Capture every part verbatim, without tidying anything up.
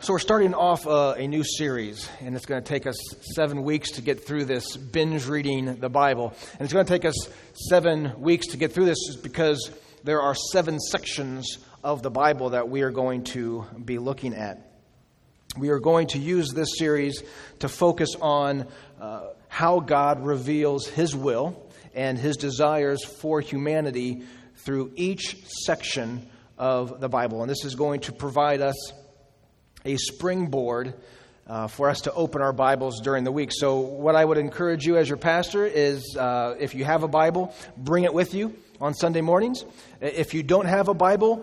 So we're starting off uh, a new series, and it's going to take us seven weeks to get through this binge reading the Bible. And it's going to take us seven weeks to get through this because there are seven sections of the Bible that we are going to be looking at. We are going to use this series to focus on uh, how God reveals His will and His desires for humanity through each section of the Bible. And this is going to provide us a springboard uh, for us to open our Bibles during the week. So what I would encourage you as your pastor is uh, if you have a Bible, bring it with you on Sunday mornings. If you don't have a Bible,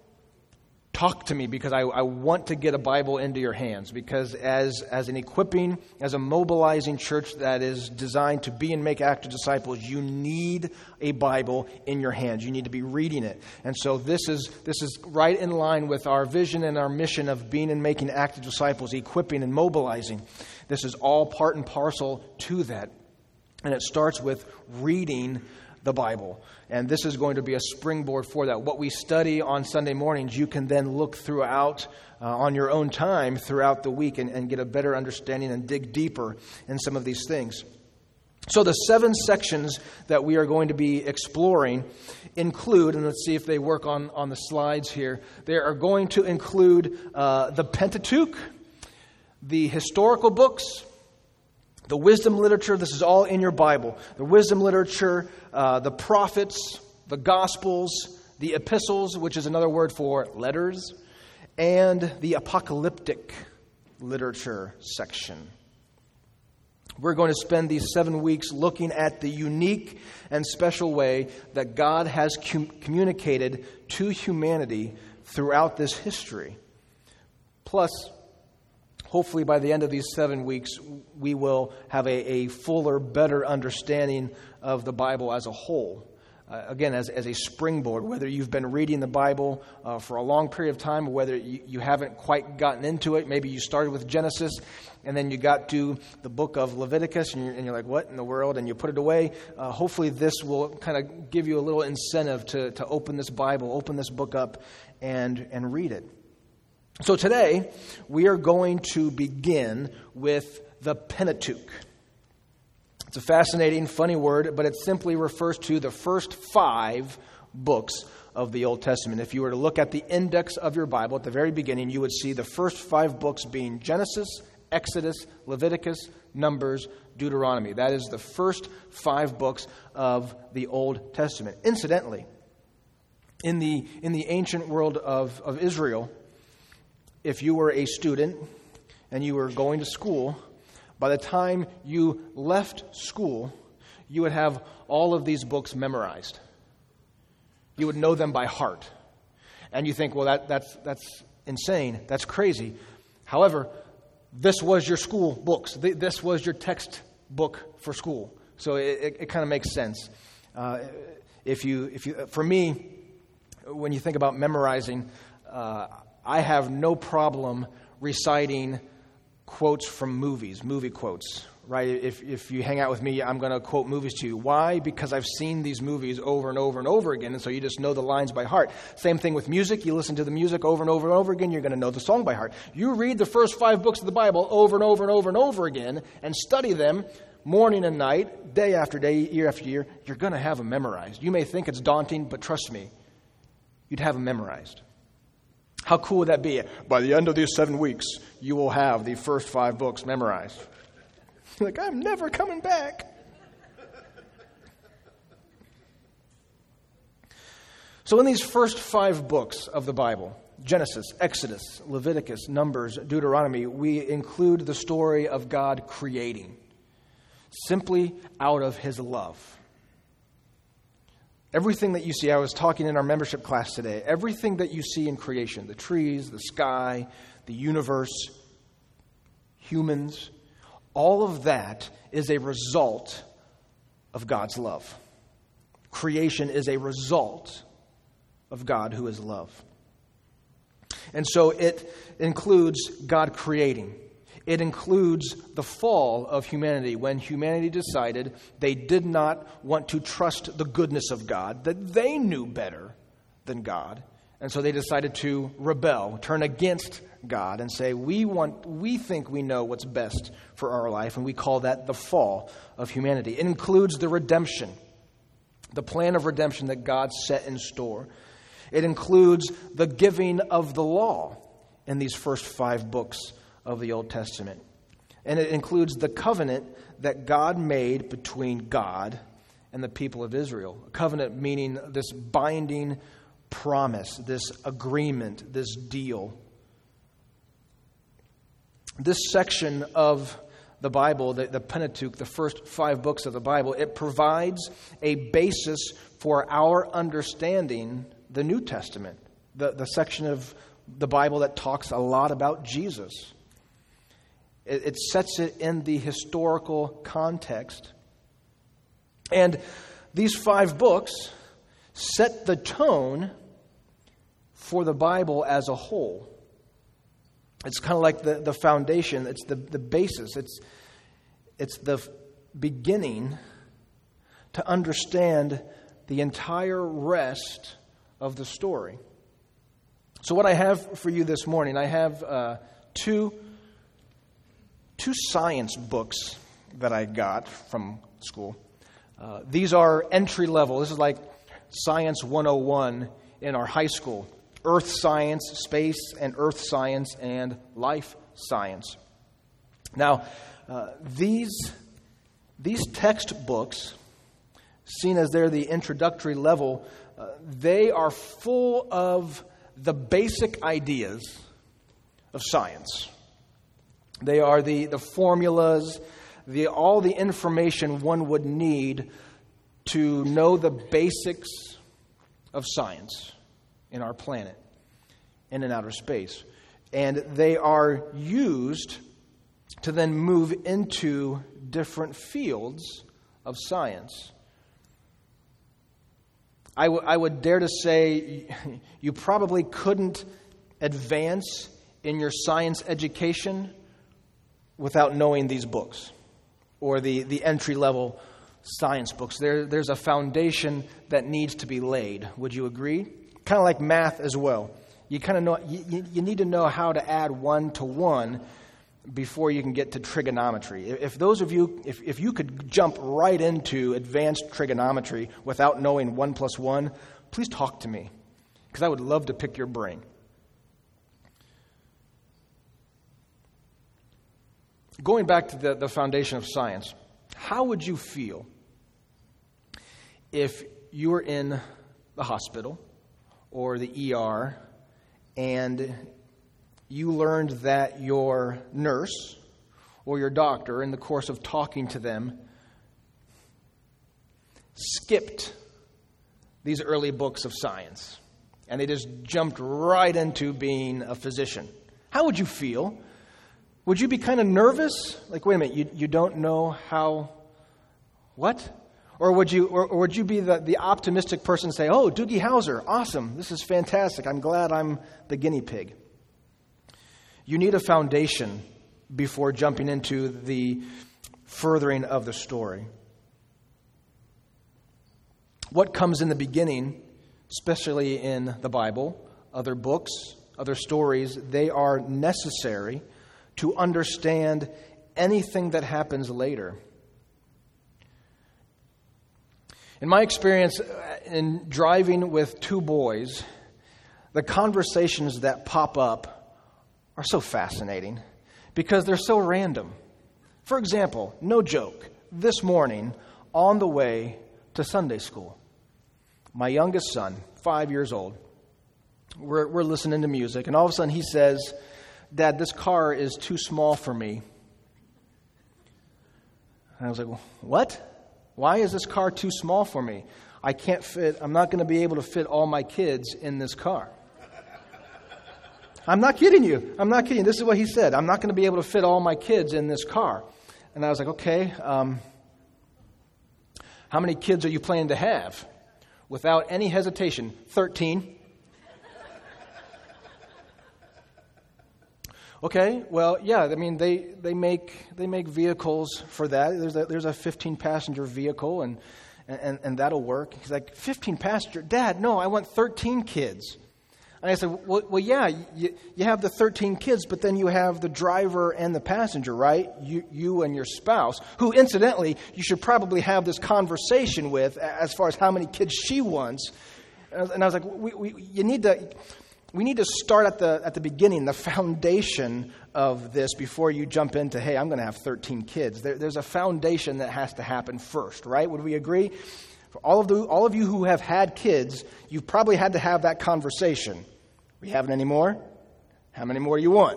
talk to me because I, I want to get a Bible into your hands, because as, as an equipping, as a mobilizing church that is designed to be and make active disciples, you need a Bible in your hands. You need to be reading it. And so this is this is right in line with our vision and our mission of being and making active disciples, equipping and mobilizing. This is all part and parcel to that. And it starts with reading the Bible. And this is going to be a springboard for that. What we study on Sunday mornings, you can then look throughout uh, on your own time throughout the week and, and get a better understanding and dig deeper in some of these things. So the seven sections that we are going to be exploring include, and let's see if they work on, on the slides here, they are going to include uh, the Pentateuch, the historical books, the wisdom literature. This is all in your Bible. The wisdom literature, uh, the prophets, the Gospels, the epistles, which is another word for letters, and the apocalyptic literature section. We're going to spend these seven weeks looking at the unique and special way that God has com- communicated to humanity throughout this history. Plus, hopefully by the end of these seven weeks, we will have a, a fuller, better understanding of the Bible as a whole. Uh, again, as, as a springboard, whether you've been reading the Bible uh, for a long period of time, or whether you, you haven't quite gotten into it. Maybe you started with Genesis, and then you got to the book of Leviticus, and you're, and you're like, what in the world? And you put it away. Uh, hopefully this will kind of give you a little incentive to, to open this Bible, open this book up, and, and read it. So today, we are going to begin with the Pentateuch. It's a fascinating, funny word, but it simply refers to the first five books of the Old Testament. If you were to look at the index of your Bible at the very beginning, you would see the first five books being Genesis, Exodus, Leviticus, Numbers, Deuteronomy. That is the first five books of the Old Testament. Incidentally, in the in the ancient world of, of Israel, if you were a student and you were going to school, by the time you left school, you would have all of these books memorized. You would know them by heart. And you think, well, that, that's that's insane. That's crazy. However, this was your school books. This was your textbook for school. So it, it, it kind of makes sense. Uh, if you, if you, for me, when you think about memorizing, uh, I have no problem reciting quotes from movies, movie quotes, right? If if you hang out with me, I'm going to quote movies to you. Why? Because I've seen these movies over and over and over again, and so you just know the lines by heart. Same thing with music. You listen to the music over and over and over again, you're going to know the song by heart. You read the first five books of the Bible over and over and over and over again and study them morning and night, day after day, year after year, you're going to have them memorized. You may think it's daunting, but trust me, you'd have them memorized. How cool would that be? By the end of these seven weeks, you will have the first five books memorized. Like, I'm never coming back. So in these first five books of the Bible, Genesis, Exodus, Leviticus, Numbers, Deuteronomy, we include the story of God creating, simply out of His love. Everything that you see, I was talking in our membership class today, everything that you see in creation, the trees, the sky, the universe, humans, all of that is a result of God's love. Creation is a result of God who is love. And so it includes God creating. It includes the fall of humanity, when humanity decided they did not want to trust the goodness of God, that they knew better than God. And so they decided to rebel, turn against God, and say, we want, we think we know what's best for our life, and we call that the fall of humanity. It includes the redemption, the plan of redemption that God set in store. It includes the giving of the law in these first five books of the Old Testament. And it includes the covenant that God made between God and the people of Israel. A covenant meaning this binding promise, this agreement, this deal. This section of the Bible, the, the Pentateuch, the first five books of the Bible, it provides a basis for our understanding the New Testament, the, the section of the Bible that talks a lot about Jesus. It, it sets it in the historical context. And these five books set the tone for the Bible as a whole. It's kind of like the, the foundation. It's the, the basis. It's, it's the beginning to understand the entire rest of the story. So what I have for you this morning, I have uh, two, two science books that I got from school. Uh, these are entry level. This is like Science one oh one in our high school. Earth science, space and earth science, and life science. Now, uh, these, these textbooks, seen as they're the introductory level, uh, they are full of the basic ideas of science. They are the, the formulas, the, all the information one would need to know the basics of science in our planet and in outer space. And they are used to then move into different fields of science. I, w- I would dare to say you probably couldn't advance in your science education without knowing these books or the, the entry-level science books. There, there's a foundation that needs to be laid. Would you agree? Kind of like math as well. You kind of know you, you need to know how to add one to one before you can get to trigonometry. If those of you, if, if you could jump right into advanced trigonometry without knowing one plus one, please talk to me, because I would love to pick your brain. Going back to the, the foundation of science, how would you feel if you were in the hospital or the E R and you learned that your nurse or your doctor, in the course of talking to them, skipped these early books of science and they just jumped right into being a physician? How would you feel? Would you be kind of nervous? Like, wait a minute, you, you don't know how, what? Or would you or, or would you be the, the optimistic person and say, oh, Doogie Howser, awesome, this is fantastic, I'm glad I'm the guinea pig? You need a foundation before jumping into the furthering of the story. What comes in the beginning, especially in the Bible, other books, other stories, they are necessary to understand anything that happens later. In my experience in driving with two boys, the conversations that pop up are so fascinating because they're so random. For example, no joke, this morning on the way to Sunday school, my youngest son, five years old, we're, we're listening to music, and all of a sudden he says, Dad, this car is too small for me. And I was like, well, what? Why is this car too small for me? I can't fit, I'm not going to be able to fit all my kids in this car. I'm not kidding you. I'm not kidding. This is what he said. I'm not going to be able to fit all my kids in this car. And I was like, okay, um, how many kids are you planning to have? Without any hesitation, thirteen. Okay, well, yeah, I mean, they, they make they make vehicles for that. There's a, there's a fifteen-passenger vehicle, and, and, and that'll work. He's like, fifteen-passenger? Dad, no, I want thirteen kids. And I said, well, well yeah, you, you have the thirteen kids, but then you have the driver and the passenger, right? You, you and your spouse, who incidentally, you should probably have this conversation with as far as how many kids she wants. And I was like, we, we, you need to, we need to start at the at the beginning, the foundation of this before you jump into, hey, I'm going to have thirteen kids. There, there's a foundation that has to happen first, right? Would we agree? For all of the all of you who have had kids, you've probably had to have that conversation. We haven't any more? How many more do you want?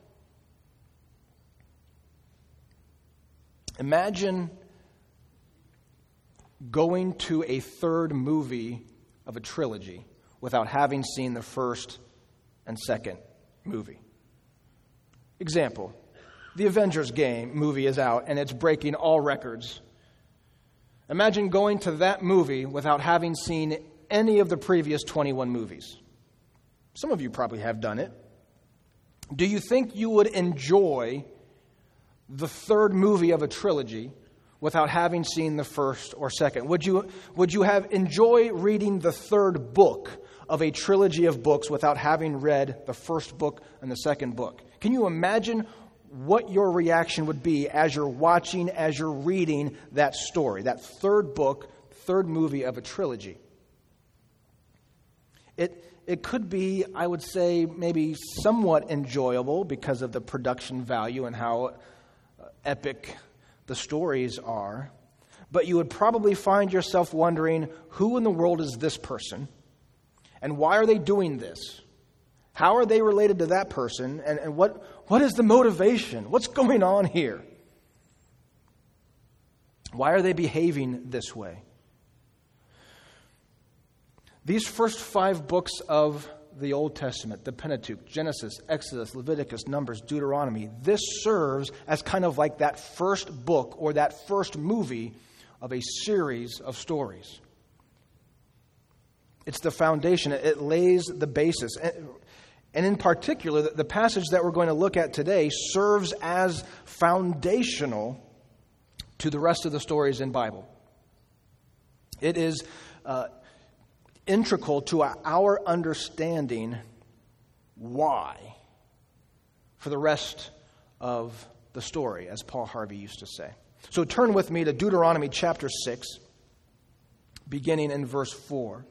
Imagine going to a third movie of a trilogy without having seen the first and second movie. Example, the Avengers game movie is out and it's breaking all records. Imagine going to that movie without having seen any of the previous twenty-one movies. Some of you probably have done it. Do you think you would enjoy the third movie of a trilogy without having seen the first or second? Would you would you have enjoy reading the third book of a trilogy of books without having read the first book and the second book? Can you imagine what your reaction would be as you're watching, as you're reading that story, that third book, third movie of a trilogy? It It could be, I would say, maybe somewhat enjoyable because of the production value and how epic the stories are. But you would probably find yourself wondering, who in the world is this person? And why are they doing this? How are they related to that person? And, and what what is the motivation? What's going on here? Why are they behaving this way? These first five books of the Old Testament, the Pentateuch, Genesis, Exodus, Leviticus, Numbers, Deuteronomy, this serves as kind of like that first book or that first movie of a series of stories. It's the foundation. It lays the basis. And in particular, the passage that we're going to look at today serves as foundational to the rest of the stories in the Bible. It is uh, integral to our understanding why for the rest of the story, as Paul Harvey used to say. So turn with me to Deuteronomy chapter six, beginning in verse four.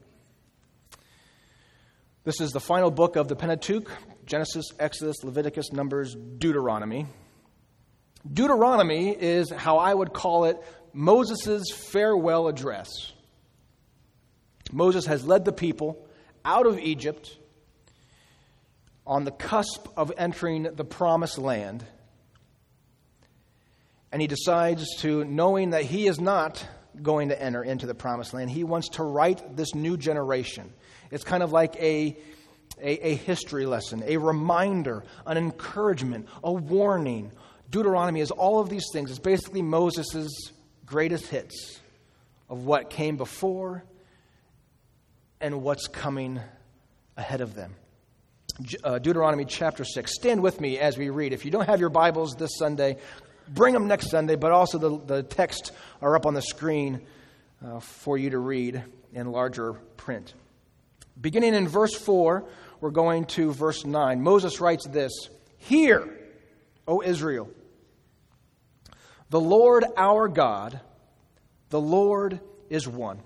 This is the final book of the Pentateuch: Genesis, Exodus, Leviticus, Numbers, Deuteronomy. Deuteronomy is how I would call it Moses' farewell address. Moses has led the people out of Egypt on the cusp of entering the promised land. And he decides to, knowing that he is not going to enter into the promised land, he wants to write this new generation. It's kind of like a, a, a history lesson, a reminder, an encouragement, a warning. Deuteronomy is all of these things. It's basically Moses' greatest hits of what came before and what's coming ahead of them. Uh, Deuteronomy chapter six. Stand with me as we read. If you don't have your Bibles this Sunday, bring them next Sunday, but also the, the text are up on the screen uh, for you to read in larger print. Beginning in verse four, we're going to verse nine. Moses writes this: "Hear, O Israel, the Lord our God, the Lord is one.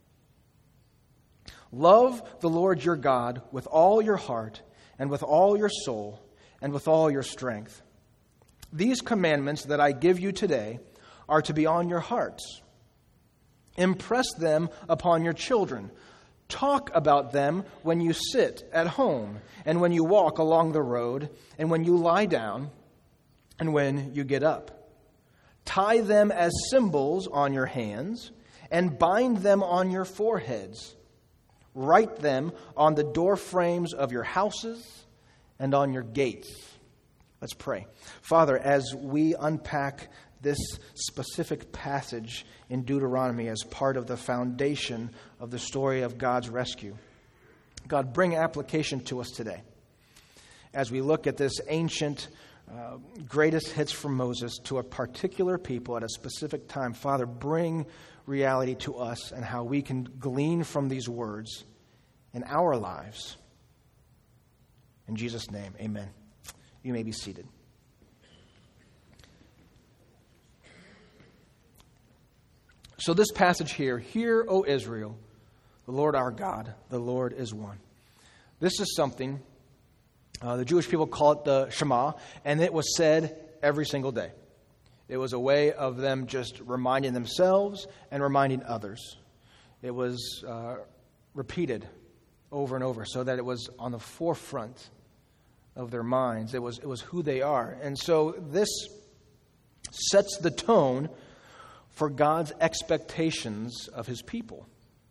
Love the Lord your God with all your heart and with all your soul and with all your strength. These commandments that I give you today are to be on your hearts. Impress them upon your children. Talk about them when you sit at home and when you walk along the road and when you lie down and when you get up. Tie them as symbols on your hands and bind them on your foreheads. Write them on the door frames of your houses and on your gates." Let's pray. Father, as we unpack this specific passage in Deuteronomy as part of the foundation of the story of God's rescue, God, bring application to us today. As we look at this ancient uh, greatest hits from Moses to a particular people at a specific time, Father, bring reality to us and how we can glean from these words in our lives. In Jesus' name, amen. You may be seated. So this passage here, "Hear, O Israel, the Lord our God, the Lord is one." This is something, uh, the Jewish people call it the Shema, and it was said every single day. It was a way of them just reminding themselves and reminding others. It was uh, repeated over and over so that it was on the forefront of their minds. It was, it was who they are. And so this sets the tone for God's expectations of his people.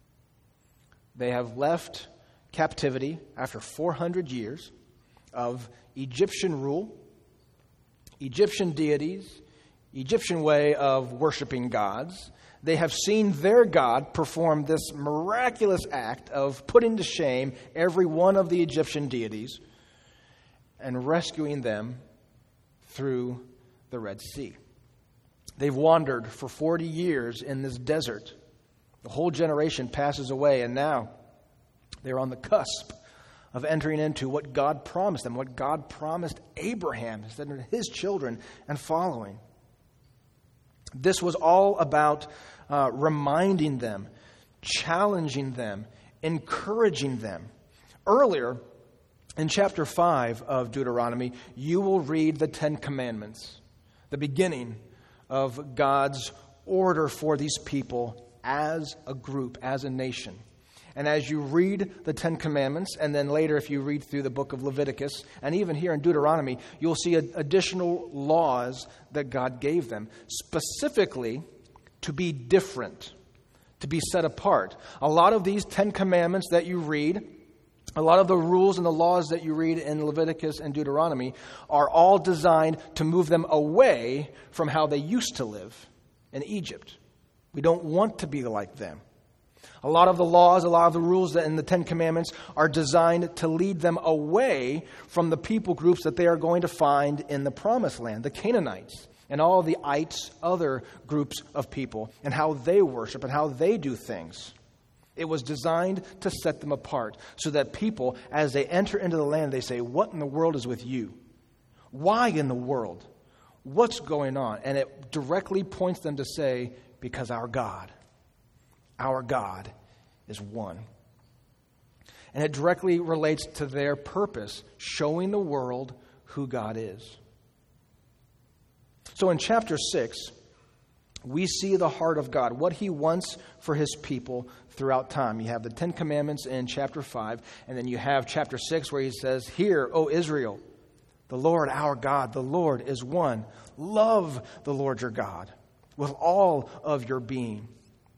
They have left captivity after four hundred years of Egyptian rule, Egyptian deities, Egyptian way of worshiping gods. They have seen their God perform this miraculous act of putting to shame every one of the Egyptian deities and rescuing them through the Red Sea. They've wandered for forty years in this desert. The whole generation passes away, and now they're on the cusp of entering into what God promised them, what God promised Abraham, his children, and following. This was all about uh, reminding them, challenging them, encouraging them. Earlier, in chapter five of Deuteronomy, you will read the Ten Commandments, the beginning of God's order for these people as a group, as a nation. And as you read the Ten Commandments, and then later if you read through the book of Leviticus, and even here in Deuteronomy, you'll see additional laws that God gave them, specifically to be different, to be set apart. A lot of these Ten Commandments that you read, a lot of the rules and the laws that you read in Leviticus and Deuteronomy are all designed to move them away from how they used to live in Egypt. We don't want to be like them. A lot of the laws, a lot of the rules that in the Ten Commandments are designed to lead them away from the people groups that they are going to find in the Promised Land, the Canaanites and all the ites, other groups of people, and how they worship and how they do things. It was designed to set them apart so that people, as they enter into the land, they say, "What in the world is with you? Why in the world? What's going on?" And it directly points them to say, because our God, our God is one. And it directly relates to their purpose, showing the world who God is. So in chapter six, we see the heart of God, what he wants for his people throughout time. You have the Ten Commandments in chapter five, and then you have chapter six where he says, "Hear, O Israel, the Lord our God, the Lord is one. Love the Lord your God with all of your being.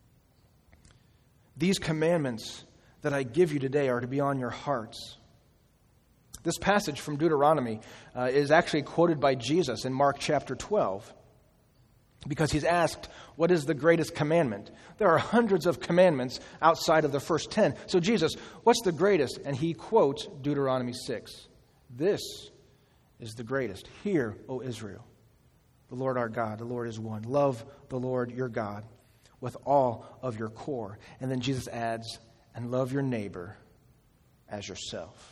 These commandments that I give you today are to be on your hearts." This passage from Deuteronomy uh, is actually quoted by Jesus in Mark chapter twelve. Because he's asked, what is the greatest commandment? There are hundreds of commandments outside of the first ten. So Jesus, what's the greatest? And he quotes Deuteronomy six. This is the greatest. Hear, O Israel, the Lord our God, the Lord is one. Love the Lord your God with all of your core. And then Jesus adds, and love your neighbor as yourself.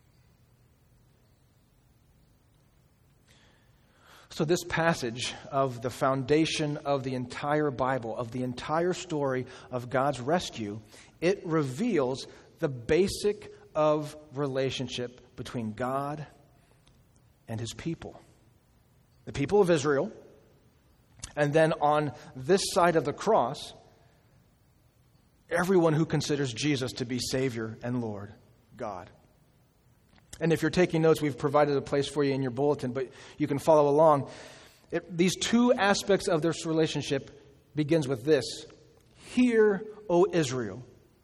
So this passage of the foundation of the entire Bible, of the entire story of God's rescue, it reveals the basic of relationship between God and his people. The people of Israel, and then on this side of the cross, everyone who considers Jesus to be Savior and Lord, God. And if you're taking notes, we've provided a place for you in your bulletin, but you can follow along. It, these two aspects of this relationship begins with this. Hear, O Israel,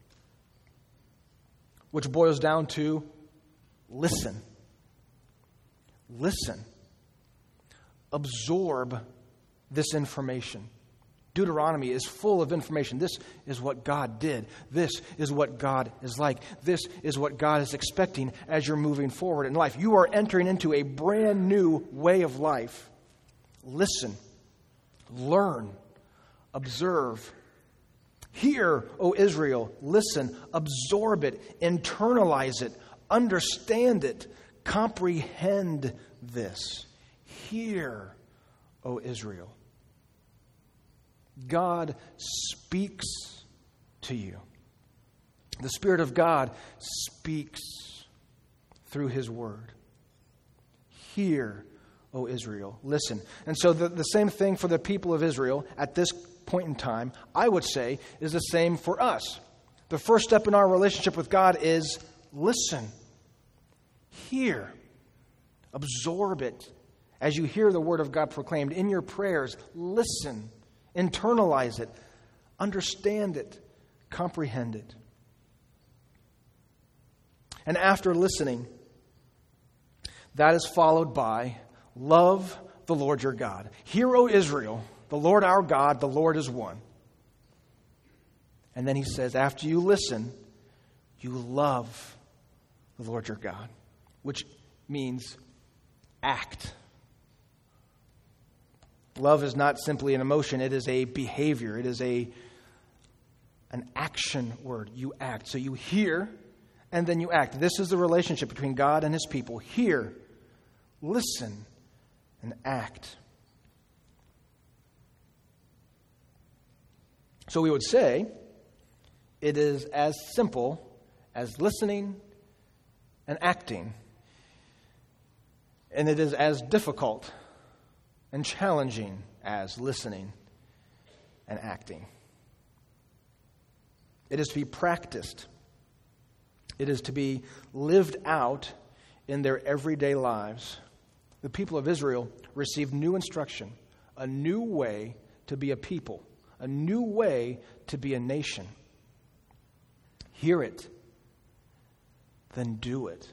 which boils down to listen. Listen. Absorb this information. Deuteronomy is full of information. This is what God did. This is what God is like. This is what God is expecting as you're moving forward in life. You are entering into a brand new way of life. Listen, learn, observe. Hear, O Israel, listen, absorb it, internalize it, understand it, Comprehend this. Hear, O Israel. God speaks to you. The Spirit of God speaks through His Word. Hear, O Israel. Listen. And so the, the same thing for the people of Israel at this point in time, I would say, is the same for us. The first step in our relationship with God is listen. Hear. Absorb it. As you hear the Word of God proclaimed in your prayers, listen. Internalize it. Understand it. Comprehend it. And after listening, that is followed by love the Lord your God. Hear, O Israel, the Lord our God, the Lord is one. And then he says, after you listen, you love the Lord your God, which means act. Love is not simply an emotion, it is a behavior, it is a an action word. You act. So you hear and then you act. This is the relationship between God and His people. Hear, listen, and act. So we would say it is as simple as listening and acting. And it is as difficult and challenging as listening and acting. It is to be practiced. It is to be lived out in their everyday lives. The people of Israel received new instruction, a new way to be a people, a new way to be a nation. Hear it, then do it.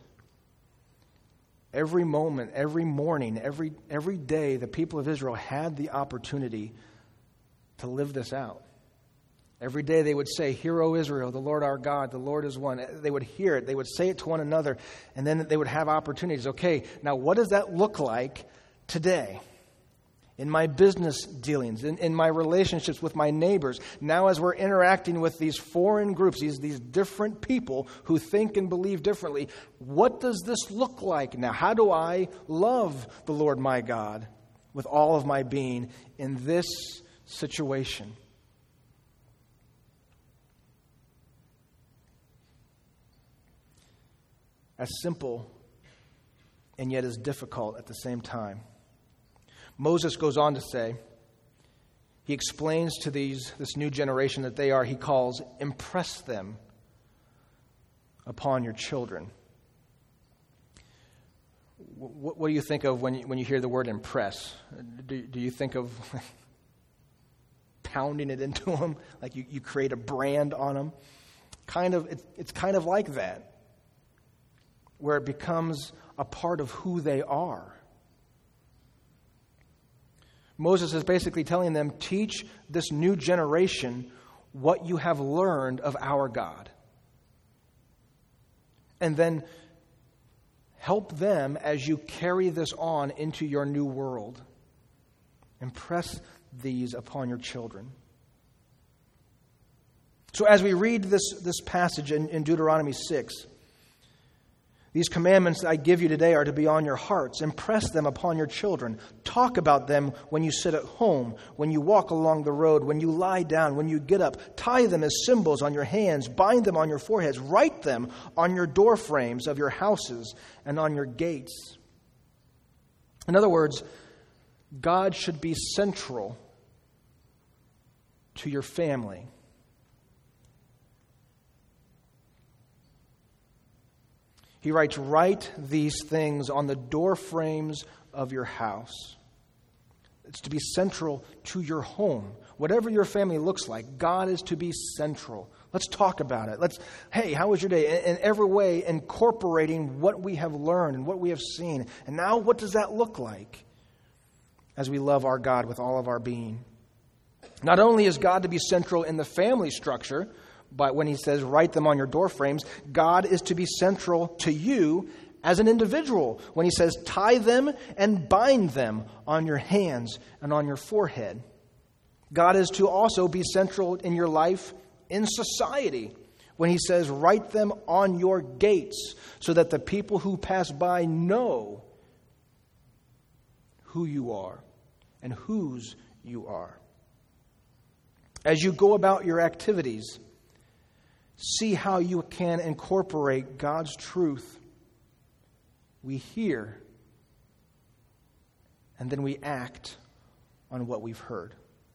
Every moment, every morning, every every day, the people of Israel had the opportunity to live this out. Every day they would say, "Hear, O Israel, the Lord our God, the Lord is one." They would hear it. They would say it to one another, and then they would have opportunities. Okay, now what does that look like today? In my business dealings, in, in my relationships with my neighbors, now as we're interacting with these foreign groups, these, these different people who think and believe differently, what does this look like now? How do I love the Lord my God with all of my being in this situation? As simple and yet as difficult at the same time. Moses goes on to say, he explains to these this new generation that they are, he calls, impress them upon your children. What, what do you think of when you, when you hear the word impress? Do, do you think of pounding it into them, like you, you create a brand on them? Kind of, it's, it's kind of like that, where it becomes a part of who they are. Moses is basically telling them, teach this new generation what you have learned of our God. And then help them as you carry this on into your new world. Impress these upon your children. So as we read this, this passage in, in Deuteronomy six, these commandments I give you today are to be on your hearts. Impress them upon your children. Talk about them when you sit at home, when you walk along the road, when you lie down, when you get up. Tie them as symbols on your hands. Bind them on your foreheads. Write them on your door frames of your houses and on your gates. In other words, God should be central to your family. He writes, write these things on the door frames of your house. It's to be central to your home. Whatever your family looks like, God is to be central. Let's talk about it. Let's, hey, how was your day? In, in every way, incorporating what we have learned and what we have seen. And now, what does that look like as we love our God with all of our being? Not only is God to be central in the family structure, but when he says, write them on your door frames, God is to be central to you as an individual. When he says, tie them and bind them on your hands and on your forehead. God is to also be central in your life in society. when he says, write them on your gates so that the people who pass by know who you are and whose you are. As you go about your activities, see how you can incorporate God's truth. We hear, and then we act on what we've heard.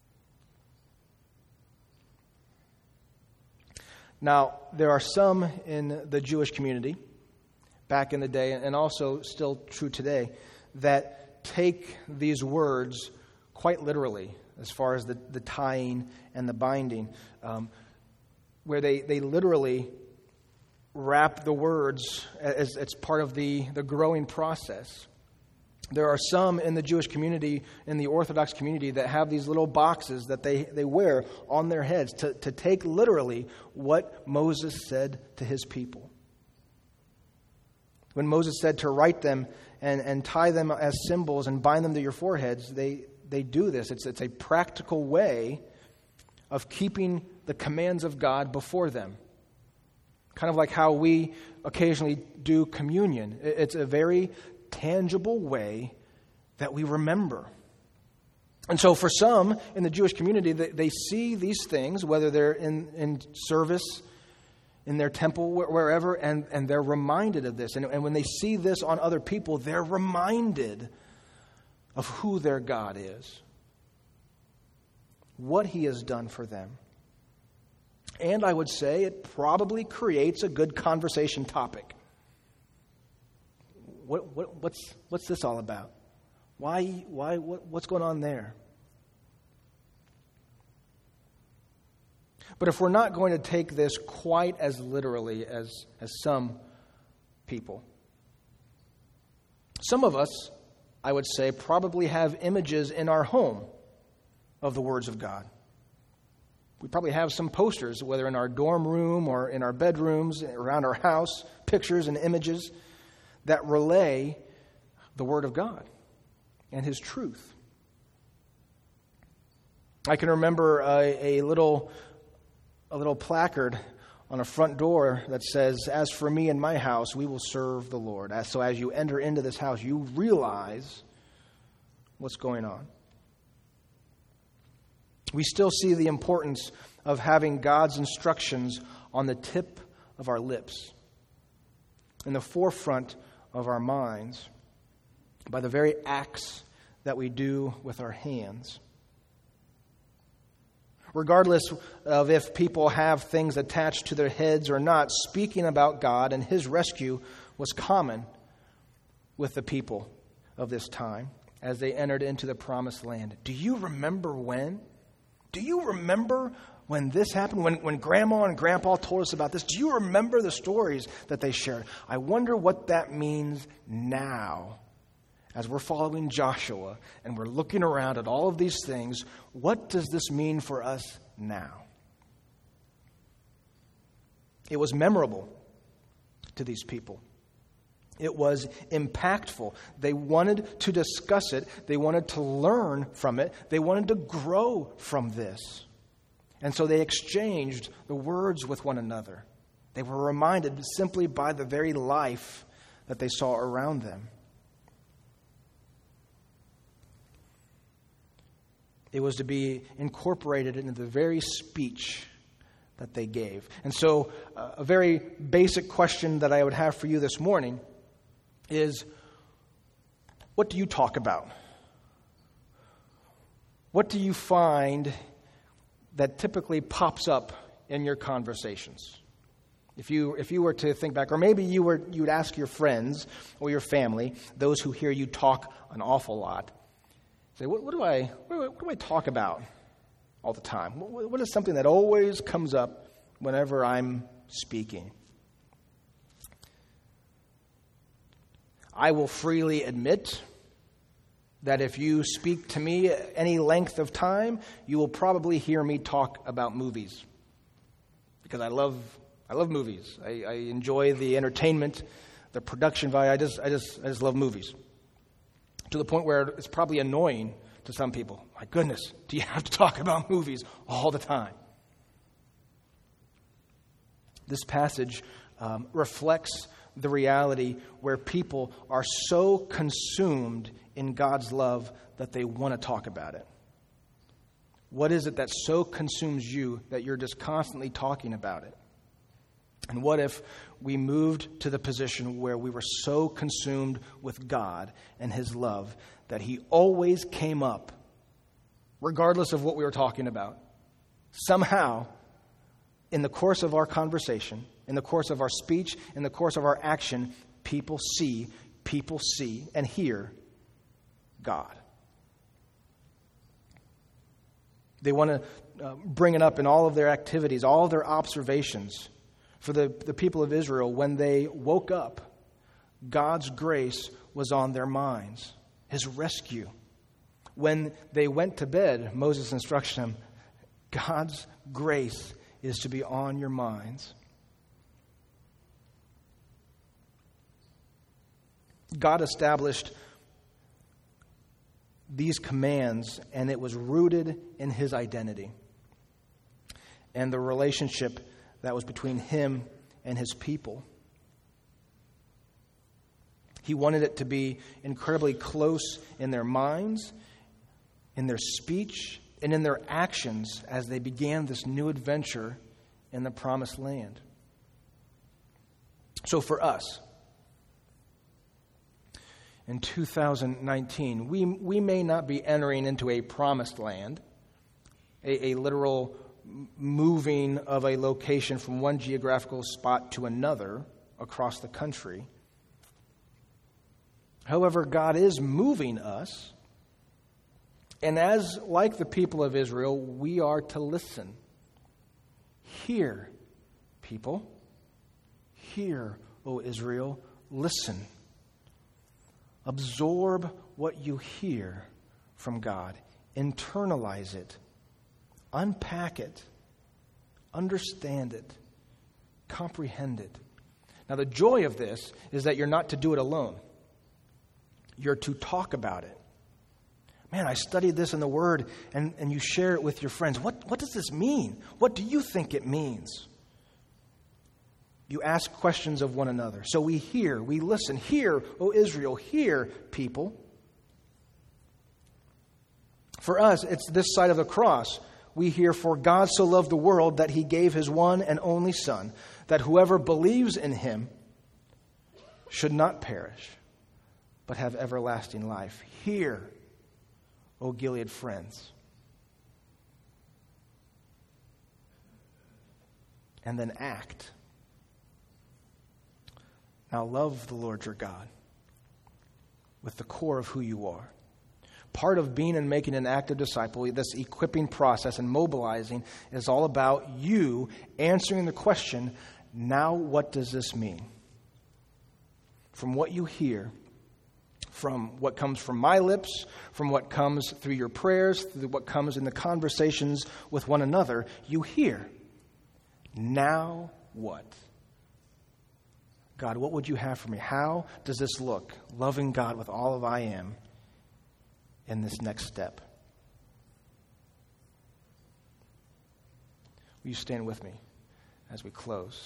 Now, there are some in the Jewish community back in the day, and also still true today, that take these words quite literally as far as the, the tying and the binding, um, where they, they literally wrap the words as, as part of the, the growing process. There are some in the Jewish community, in the Orthodox community, that have these little boxes that they, they wear on their heads to, to take literally what Moses said to his people. When Moses said to write them and, and tie them as symbols and bind them to your foreheads, they, they do this. It's, it's a practical way of keeping the commands of God before them. Kind of like how we occasionally do communion. It's a very tangible way that we remember. And so for some in the Jewish community, they, they see these things, whether they're in, in service, in their temple, wherever, and, and they're reminded of this. And, and when they see this on other people, they're reminded of who their God is, what he has done for them. And I would say it probably creates a good conversation topic. What, what, what's, what's this all about? Why, why, what, what's going on there? But if we're not going to take this quite as literally as, as some people, some of us, I would say, probably have images in our home of the words of God. We probably have some posters, whether in our dorm room or in our bedrooms, around our house, pictures and images that relay the Word of God and His truth. I can remember a, a little a little placard on a front door that says, "As for me and my house, we will serve the Lord." As, so as you enter into this house, you realize what's going on. We still see the importance of having God's instructions on the tip of our lips, in the forefront of our minds, by the very acts that we do with our hands. Regardless of if people have things attached to their heads or not, speaking about God and His rescue was common with the people of this time as they entered into the promised land. Do you remember when? Do you remember when this happened? When, when Grandma and Grandpa told us about this? Do you remember the stories that they shared? I wonder what that means now as we're following Joshua and we're looking around at all of these things. What does this mean for us now? It was memorable to these people. It was impactful. They wanted to discuss it. They wanted to learn from it. They wanted to grow from this. And so they exchanged the words with one another. They were reminded simply by the very life that they saw around them. It was to be incorporated into the very speech that they gave. And so uh, a very basic question that I would have for you this morning is, what do you talk about? What do you find that typically pops up in your conversations? If you if you were to think back, or maybe you were you would ask your friends or your family, those who hear you talk an awful lot, say, what, what do I what, what do I talk about all the time? What, what is something that always comes up whenever I'm speaking? I will freely admit that if you speak to me any length of time, you will probably hear me talk about movies. Because I love I love movies. I, I enjoy the entertainment, the production value. I just I just I just love movies. To the point where it's probably annoying to some people. My goodness, do you have to talk about movies all the time? This passage um, reflects the reality where people are so consumed in God's love that they want to talk about it. What is it that so consumes you that you're just constantly talking about it? And what if we moved to the position where we were so consumed with God and His love that He always came up, regardless of what we were talking about, somehow in the course of our conversation, in the course of our speech, in the course of our action, people see, people see and hear God. They want to uh, bring it up in all of their activities, all of their observations. For the, the people of Israel, when they woke up, God's grace was on their minds, His rescue. When they went to bed, Moses instructed them, God's grace is to be on your minds. God established these commands, and it was rooted in His identity and the relationship that was between Him and His people. He wanted it to be incredibly close in their minds, in their speech, and in their actions as they began this new adventure in the Promised Land. So for us, in two thousand nineteen, we, we may not be entering into a promised land, a, a literal moving of a location from one geographical spot to another across the country. However, God is moving us, and as like the people of Israel, we are to listen. Hear, people. Hear, O Israel, listen. Absorb what you hear from God. Internalize it. Unpack it. Understand it. Comprehend it. Now, the joy of this is that you're not to do it alone. You're to talk about it. Man, I studied this in the Word, and, and you share it with your friends. What, what does this mean? What do you think it means? You ask questions of one another. So we hear, we listen. Hear, O Israel, hear, people. For us, it's this side of the cross. We hear, for God so loved the world that He gave His one and only Son, that whoever believes in Him should not perish, but have everlasting life. Hear, O Gilead friends. And then act. Now love the Lord your God with the core of who you are. Part of being and making an active disciple, this equipping process and mobilizing, is all about you answering the question, now what does this mean? From what you hear, from what comes from my lips, from what comes through your prayers, through what comes in the conversations with one another, you hear, now what? God, what would you have for me? How does this look? Loving God with all of I am in this next step. Will you stand with me as we close?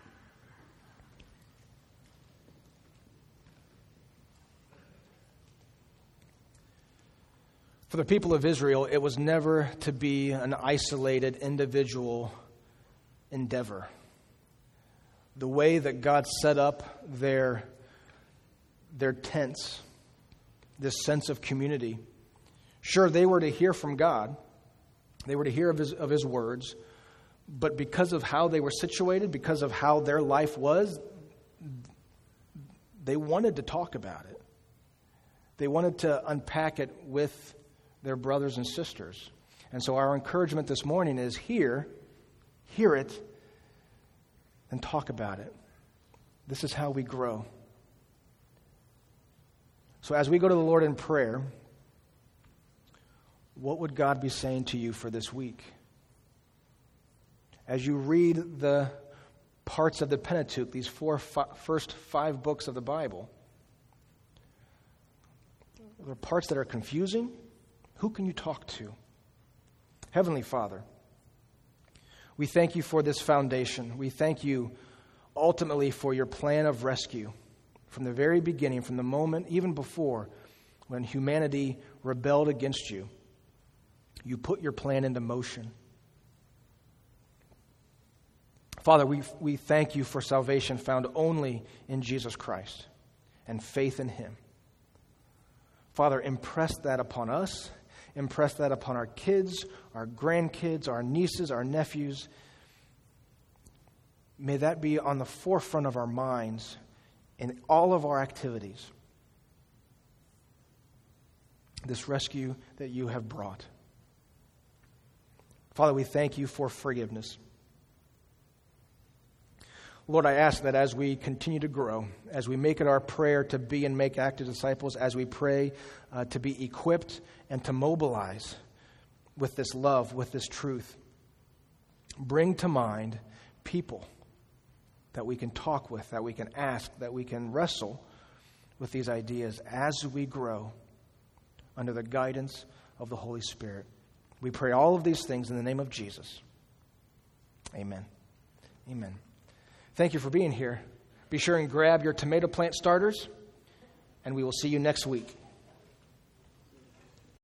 For the people of Israel, it was never to be an isolated individual endeavor. The way that God set up their, their tents, this sense of community. Sure, they were to hear from God. They were to hear of his, of his words. But because of how they were situated, because of how their life was, they wanted to talk about it. They wanted to unpack it with their brothers and sisters. And so our encouragement this morning is hear, hear it, and talk about it. This is how we grow. So as we go to the Lord in prayer, what would God be saying to you for this week? As you read the parts of the Pentateuch, these four fi- first five books of the Bible, are there parts that are confusing? Who can you talk to? Heavenly Father, We thank you for this foundation. We thank you ultimately for your plan of rescue from the very beginning, from the moment, even before, when humanity rebelled against you. You put your plan into motion. Father, we, we thank you for salvation found only in Jesus Christ and faith in him. Father, impress that upon us. Impress that upon our kids, our grandkids, our nieces, our nephews. May that be on the forefront of our minds in all of our activities. This rescue that you have brought. Father, we thank you for forgiveness. Lord, I ask that as we continue to grow, as we make it our prayer to be and make active disciples, as we pray uh, to be equipped and to mobilize with this love, with this truth, bring to mind people that we can talk with, that we can ask, that we can wrestle with these ideas as we grow under the guidance of the Holy Spirit. We pray all of these things in the name of Jesus. Amen. Amen. Thank you for being here. Be sure and grab your tomato plant starters, and we will see you next week.